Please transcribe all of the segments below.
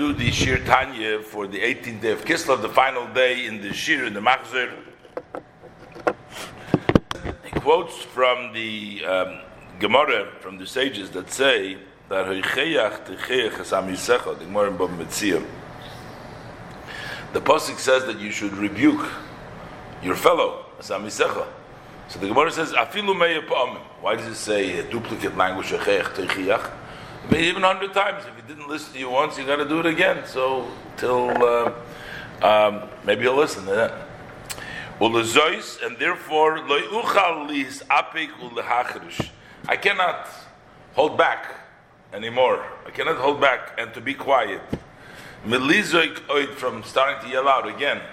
do the Shir Tanya for the 18th day of Kislev, the final day in the Shir, in the Machzor. He quotes from the Gemara, from the sages that say that the Gemara in Bava Metzia, the Pasuk says that you should rebuke your fellow, Asam Yisecha. So the Gemara says, Afilu me'eh pa'amim. Why does it say a duplicate language, even 100 times? If he didn't listen to you once, you got to do it again. So till maybe you'll listen to that. And therefore, I cannot hold back anymore. I cannot hold back and to be quiet. From starting to yell out again.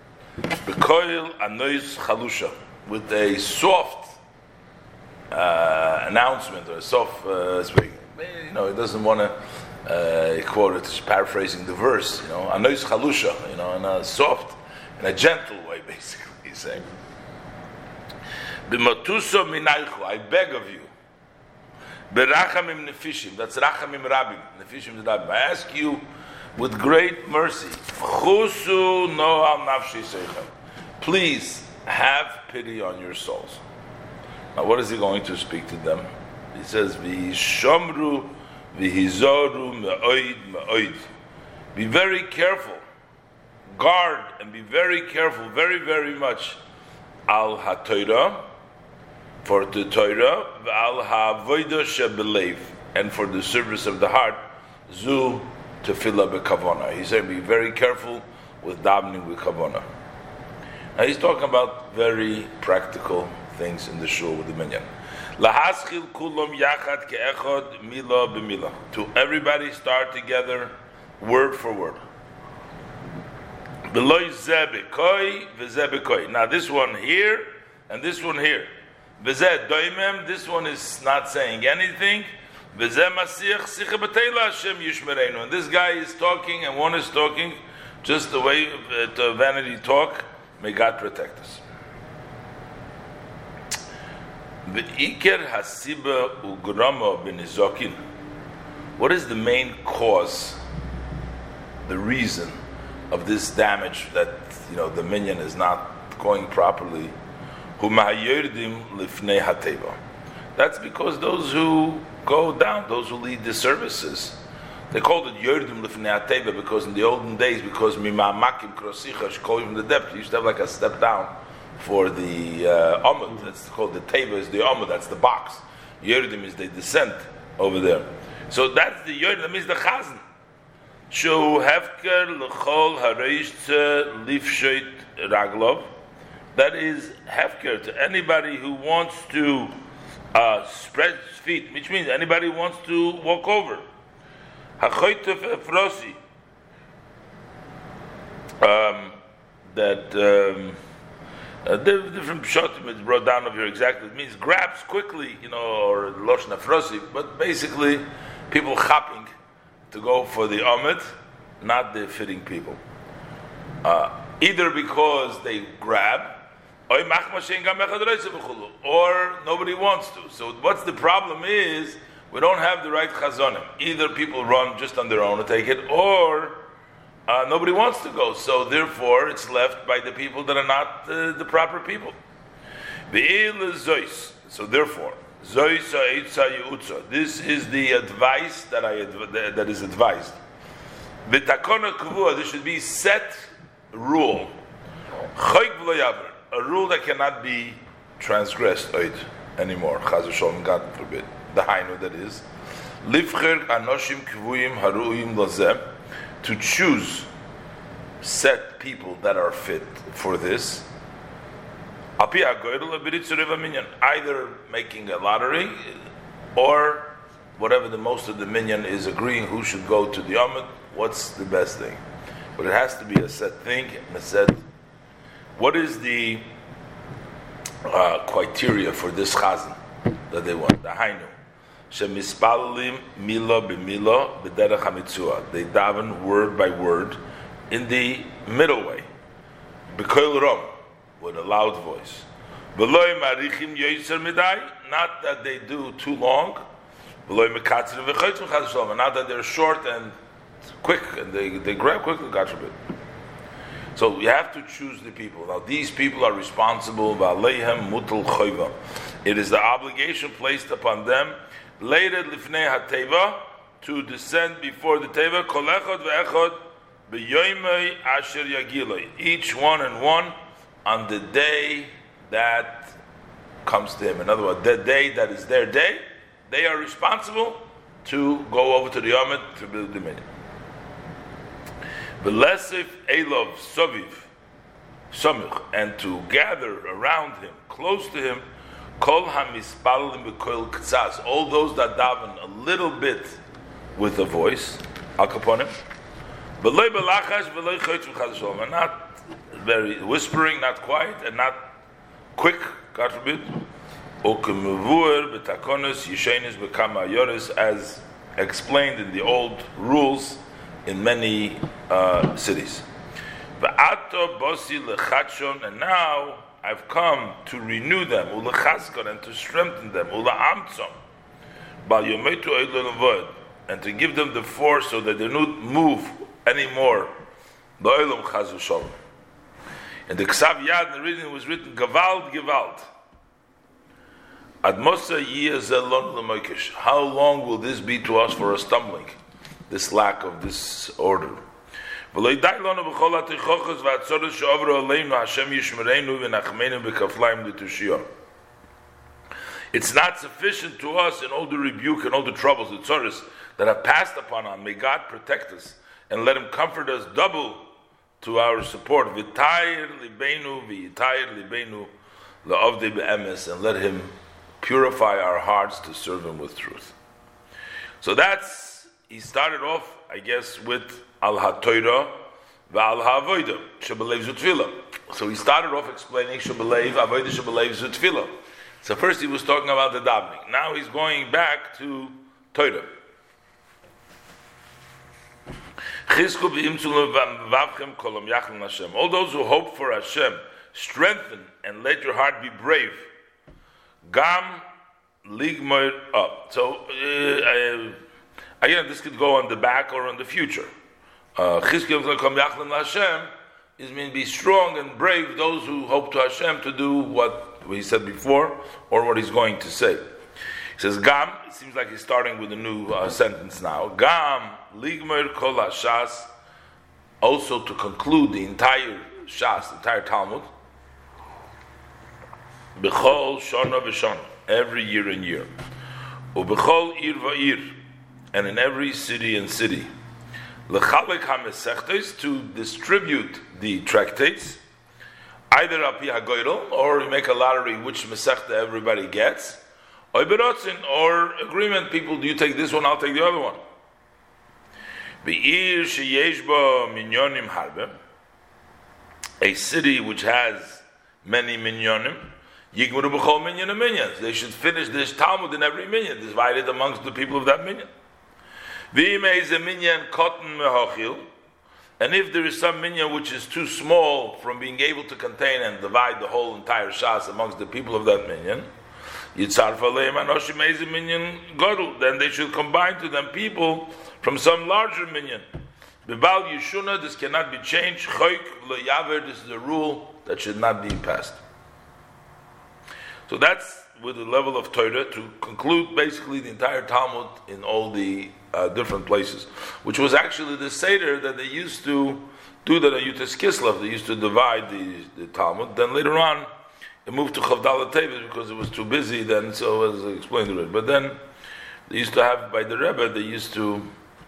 With a soft announcement or a soft speaking. He doesn't want to quote it, just paraphrasing the verse, anois chalusha, in a soft, in a gentle way, basically, he's saying. B'matuso minaychu, I beg of you. Berachamim nefishim, that's rachamim rabim, nefishim rabim. I ask you with great mercy, chusu noam nafshi seichem. Please have pity on your souls. Now, what is he going to speak to them? He says, "V'hishamru, v'hizoru, me'oid." Be very careful, guard, and be very careful, very, very much. Al haTorah, for the Torah, v'al ha'avodah shebelev, and for the service of the heart. Zu tefillah b'kavona. He's saying, be very careful with davening with kavona. Now he's talking about very practical things in the shul with the minyan. Lahaschil kulom yachad ke'echod mila b'mila. To everybody start together, word for word. Beloy zeh b'koi v'zeh b'koi. Now this one here and this one here. V'zeh doimem. This one is not saying anything. V'zeh masiach sicha b'teila Hashem yishmereinu. And this guy is talking and one is talking just the way to vanity talk. May God protect us. V'ikar hasiba ugrama b'nizokin. What is the main cause, the reason of this damage that the minyan is not going properly? Humahayirdim lifnei hateva. That's because those who go down, those who lead the services, they called it Yordim Lifnei HaTeva because in the olden days, because Mima'amakim Krosicha, calling from the depth, you used to have like a step down for the Amud. That's called the Teva, is the Amud, that's the box. Yordim is the descent over there. So that's the Yordim, that means the Chazan. Shu Hefker L'chol Hareishte Lifshoit Raglov. That is Hefker to anybody who wants to spread his feet, which means anybody who wants to walk over. Hachoytef Efrosi. Different pshatim is brought down over here exactly. It means grabs quickly, or Loshna Efrosi, but basically people chapping to go for the Amid, not the fitting people. Either because they grab, or nobody wants to. So what's the problem is, we don't have the right chazonim. Either people run just on their own to take it, or nobody wants to go. So therefore, it's left by the people that are not the proper people. So therefore, this is the advice that is advised. There should be set rule, a rule that cannot be transgressed anymore. Chaz v'sholom, God forbid. The hainu, that is livcher anoshim kvuyim haruim lazem, to choose set people that are fit for this. Either making a lottery, or whatever the most of the minyan is agreeing who should go to the Amud. What's the best thing? But it has to be a set thing, a set. What is the criteria for this chazan that they want? The hainu. Shemispalalim mila b'mila b'derech hamitzua. They daven word by word in the middle way. B'koil rom, with a loud voice. V'loi marichim yoyser midai, not that they do too long. V'loi mekatzir v'choytzim chaz v'shalom, not that they're short and quick, and they grab quickly, God forbid. So you have to choose the people. Now these people are responsible. V'aleihem mutal choiva. It is the obligation placed upon them, later lifnei hateva, to descend before the teva. Kol echad ve'echad b'yoymei asher yagiloi. Each one and one on the day that comes to him. In other words, the day that is their day, they are responsible to go over to the Yomit to build the minyan. V'lesif elov soviv samich, and to gather around him, close to him, kol hamispalalim b'kol ktsas, all those that daven a little bit with a voice, al kaponim, v'loi belachash v'loi chaytz v'chadashom, and not very whispering, not quiet, and not quick, God forbid, ukemuvur b'takonos yishenis b'kama yoris, as explained in the old rules in many cities. V'ato bosi lechatshon, and now I've come to renew them, ulechaskon, and to strengthen them, uleamtzom, bal yometu oilon avoid, and to give them the force so that they don't move anymore. Ba'olam chazu shalom. And the Ksav Yad, in the reading, was written, Gavald, Gavald. Ad Mosa Yiyah L'Moikesh. How long will this be to us for a stumbling? This lack of this order. It's not sufficient to us in all the rebuke and all the troubles, the tzoros that have passed upon us. May God protect us and let Him comfort us double to our support. V'tayir libenu la'avdei be'emes, and let Him purify our hearts to serve Him with truth. So he started off, I guess, with al ha'toira v'al ha'avoida shebelev zutfila. So he started off explaining shebelev avoida shebelev zutfila. So first he was talking about the davening. Now he's going back to Torah. All those who hope for Hashem, strengthen and let your heart be brave. Gam ligmoir up. So again, this could go on the back or on the future. Is mean be strong and brave, those who hope to Hashem to do what he said before or what he's going to say. He says Gam, it seems like he's starting with a new sentence now. Gam ligmer kol hashas, also to conclude the entire Shas, the entire Talmud. B'chol shana v'shana, every year and year. U'b'chol ir va'ir, and in every city and city. L'chalek ha-mesechtes, to distribute the tractates, either api ha-goyrel, or you make a lottery which mesechta everybody gets, or berotzin, or agreement, people, do you take this one, I'll take the other one. Be'ir sheyesh bo minyonim harbe, a city which has many minyonim, yigmuru b'chol minyan minyans, they should finish this Talmud in every minyan, divided amongst the people of that minyan. And if there is some minyan which is too small from being able to contain and divide the whole entire Shas amongst the people of that minyan, then they should combine to them people from some larger minyan. This cannot be changed. This is a rule that should not be passed. So that's with the level of Torah to conclude basically the entire Talmud in all the different places, which was actually the Seder that they used to do that at Yutas Kislev. They used to divide the Talmud. Then later on, it moved to Chavdalat Tevis because it was too busy then, so as I explained it. But then they used to have, by the Rebbe, they used to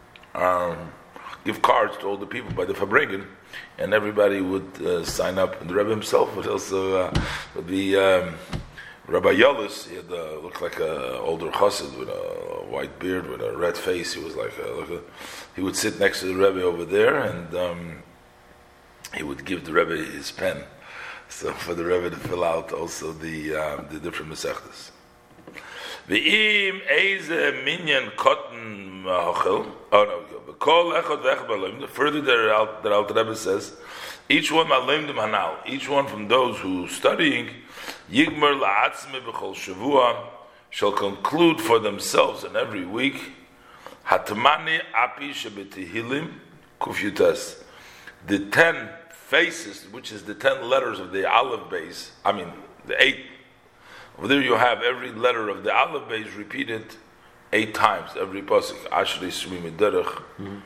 give cards to all the people by the Fabrengen, and everybody would sign up. And the Rebbe himself would also would be Rabbi Yolis. He had looked like an older chassid with a white beard, with a red face. He was like he would sit next to the Rebbe over there, and he would give the Rebbe his pen, so for the Rebbe to fill out also the different mesechtas. Ve'im eize minyan cotton hachel. Oh no, kol echad ve'echad b'aloim. Further, the Alter Rebbe says, each one aloim dem hanal. Each one from those who studying Yigmer la'atzme b'chol shavua, shall conclude for themselves in every week Hatmani api shebetihilim kufyutas. The 10 faces, which is the 10 letters of the Aleph base, the 8. Over there you have every letter of the Aleph base repeated 8 times, every pasuk. Ashri Shmi Derech.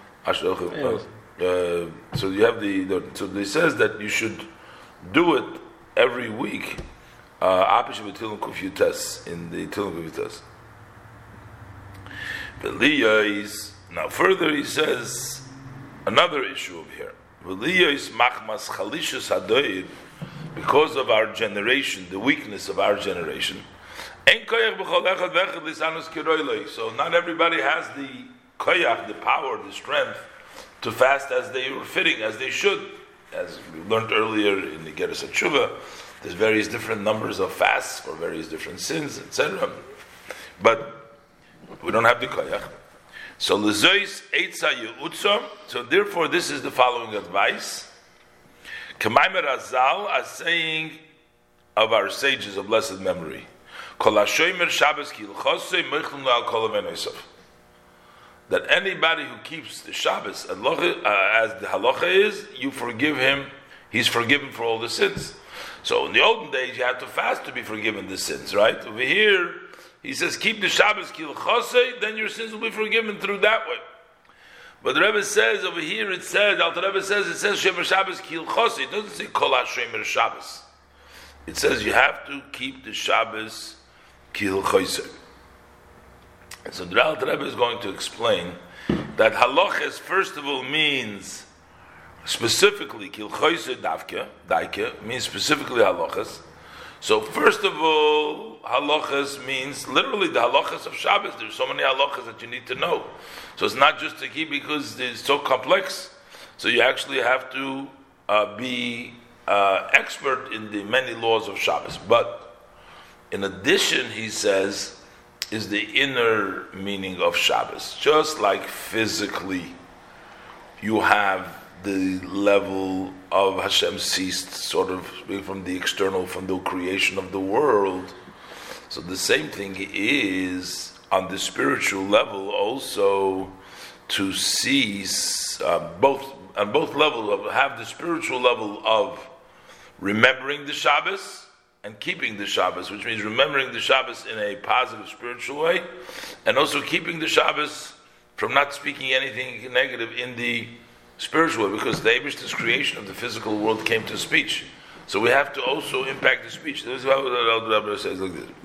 So you have so it says that you should do it every week. Apish b'tilum kufyutas in the tilum kufyutas. Now further he says another issue over here. Machmas chalishus hadoir, because of our generation, the weakness of our generation. So not everybody has the koyach, the power, the strength to fast as they were fitting, as they should. As we learned earlier in the Geras HaTshuva, there's various different numbers of fasts for various different sins, etc. But we don't have the koyach. So lezois eitza yu'utzom. So therefore, this is the following advice. K'maimer Azal, as saying of our sages of blessed memory. Kol hashomer Shabbos kilchosei mechlum lo al kol avenosav. That anybody who keeps the Shabbos as the halacha is, you forgive him. He's forgiven for all the sins. So in the olden days, you had to fast to be forgiven the sins, right? Over here, he says, keep the Shabbos kilchosei, then your sins will be forgiven through that way. But the Rebbe says over here, it says Shemer Shabbos kilchosei. It doesn't say kol ha-shemer Shabbos. It says you have to keep the Shabbos kilchosei. And so the Alter Rebbe is going to explain that halachas first of all means specifically kilchosei daike means specifically halachas. So first of all, halachas means literally the halachas of Shabbos. There's so many halachas that you need to know. So it's not just to keep because it's so complex. So you actually have to be expert in the many laws of Shabbos. But in addition, he says, is the inner meaning of Shabbos. Just like physically, you have the level of Hashem ceased, sort of from the external, from the creation of the world. So the same thing is on the spiritual level also to cease on both levels, have the spiritual level of remembering the Shabbos and keeping the Shabbos, which means remembering the Shabbos in a positive spiritual way, and also keeping the Shabbos from not speaking anything negative in the spiritual way, because the Eibishter's creation of the physical world came to speech. So we have to also impact the speech. This is what the Rebbe says like this.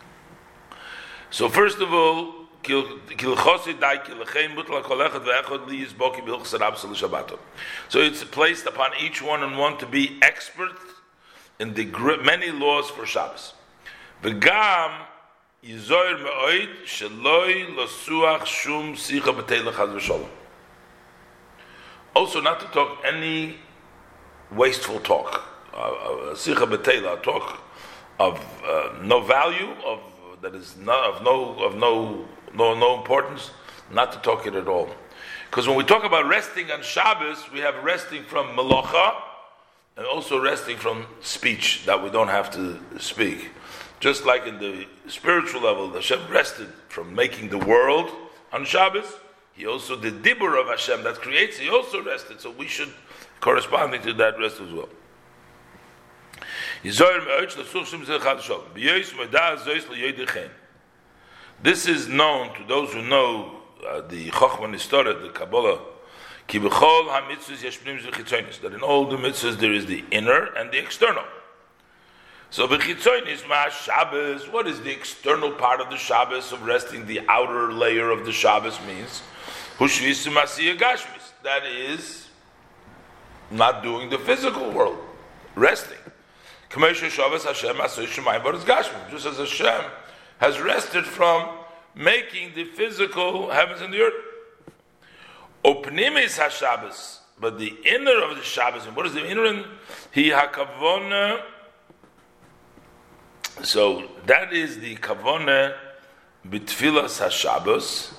So first of all, so it's placed upon each one and one to be expert in the many laws for Shabbos. V'gam yizoyer me'oid sheloi losuach shum sicha b'teilach chas v'sholom. Also, not to talk any wasteful talk, sicha b'teilach, talk of no value, of that is of no importance, not to talk it at all. Because when we talk about resting on Shabbos, we have resting from melacha and also resting from speech that we don't have to speak. Just like in the spiritual level, Hashem rested from making the world on Shabbos. He also, the dibur of Hashem that creates, he also rested. So we should corresponding to that rest as well. This is known to those who know the Chochmah Nistorah, the Kabbalah, that in all the mitzvahs there is the inner and the external. So v'chitzonis ma Shabbos, what is the external part of the Shabbos of resting? The outer layer of the Shabbos means hushvisu masiyah gashmis. That is not doing the physical world, resting. Just as Hashem has rested from making the physical heavens and the earth. Opnimis HaShabbos, but the inner of the Shabbos, and what is the inner? He hakavona. So that is the kavona b'tfilas HaShabbos.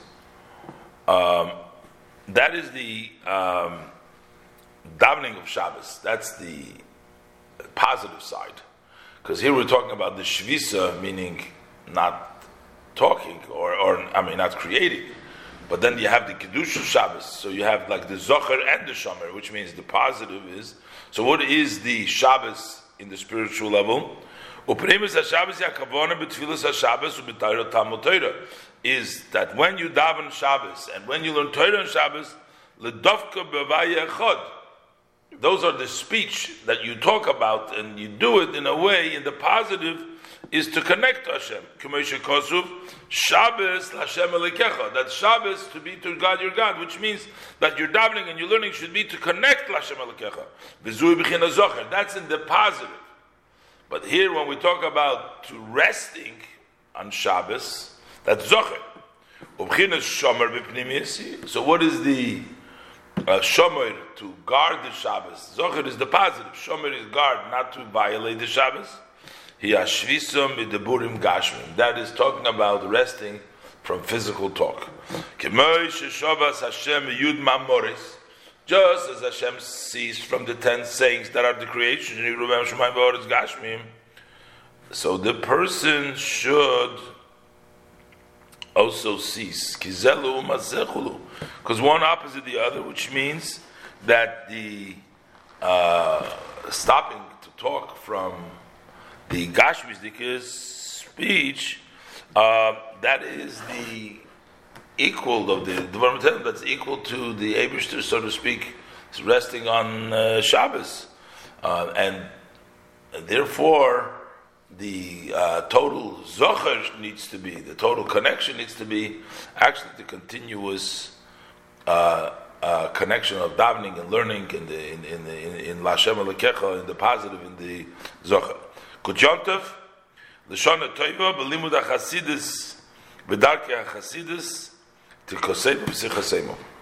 That is the davening of Shabbos. That's the positive side, because here we're talking about the shvisa, meaning not talking or not creating. But then you have the Kedusha Shabbos, so you have like the Zocher and the Shomer, which means the positive is. So what is the Shabbos in the spiritual level? Is that when you daven Shabbos and when you learn Torah on Shabbos, those are the speech that you talk about, and you do it in a way, in the positive, is to connect to Hashem. Shabbos Hashem Elikecha. That Shabbos to be to God your God, which means that your davening and your learning should be to connect to Hashem Elikecha. That's in the positive. But here, when we talk about to resting on Shabbos, that's Zocher. So what is the Shomer to guard the Shabbos? Zocher is the positive. Shomer is guard, not to violate the Shabbos. That is talking about resting from physical talk. Just as Hashem ceased from the 10 sayings that are the creation, so the person should also cease. Because one opposite the other, which means that the stopping to talk from the Gashmi's speech, that is the equal of the Dvarim, that's equal to the Eibishter, so to speak, resting on Shabbos. And therefore, the total Zocher needs to be, the total connection needs to be actually the continuous connection of davening and learning in Lashem Alekecha, in the positive, in the Zocher. Kuchontev, L'shon Toiva, B'limud HaChasidus, B'darkei HaChasidus, T'koseimu P'sichaseimu.